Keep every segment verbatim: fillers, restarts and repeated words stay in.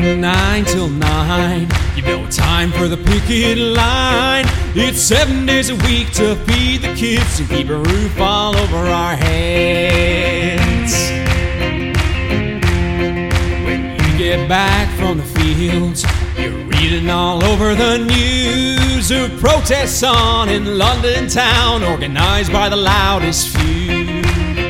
Working nine till nine, you know time for the picket line. It's seven days a week to feed the kids and keep a roof all over our heads. When you get back from the fields, you're reading all over the news of protests on in London town, organized by the loudest few.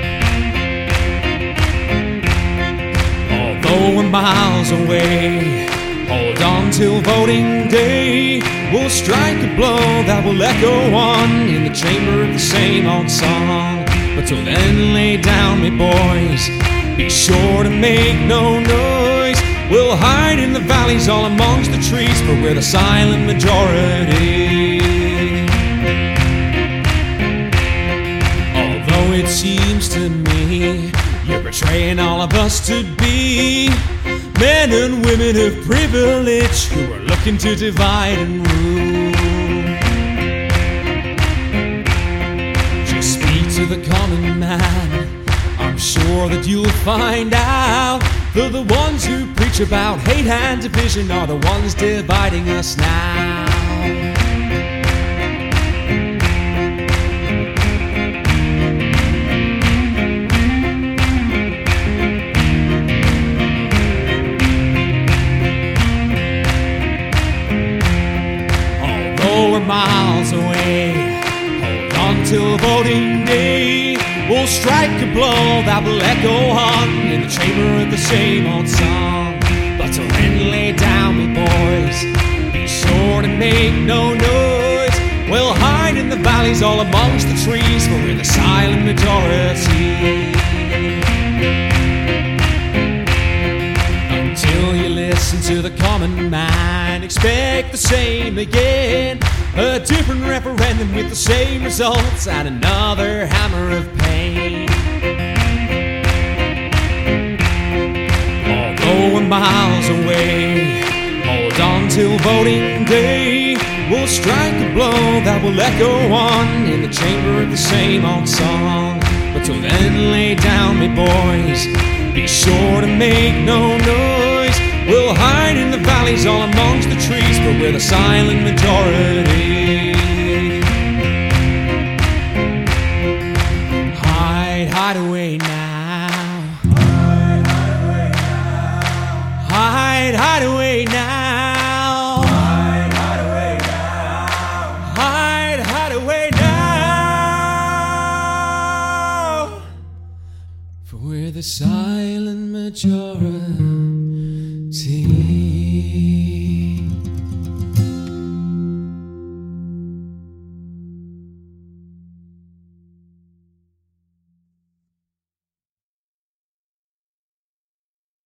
Although we're miles away, hold on till voting day. We'll strike a blow that will echo on in the chamber of the same old song. But till then, lay down, me boys, be sure to make no noise. We'll hide in the valleys all amongst the trees, for we're the silent majority. Although it seems to me you're betraying all of us to be men and women of privilege who are looking to divide and rule. Just speak to the common man, I'm sure that you'll find out that the ones who preach about hate and division are the ones dividing us now. We're miles away, hold on till voting day. We'll strike a blow that will echo on in the chamber of the same old song. But till then, lay down, me boys, be sure to make no noise. We'll hide in the valleys all amongst the trees, for we're the silent majority. Until you listen to the common man, expect the same again. A different referendum with the same results and another hammer of pain. Although we're miles away, hold on till voting day. We'll strike a blow that will echo on in the chamber of the same old song. But till then, lay down, me boys, be sure to make no noise. We'll hide in the valleys all amongst the trees, but we're the silent majority. Hide, hide away now. Hide, hide away now. Hide, hide away now. Hide, hide away now. Hide, hide away now. For we're the silent majority.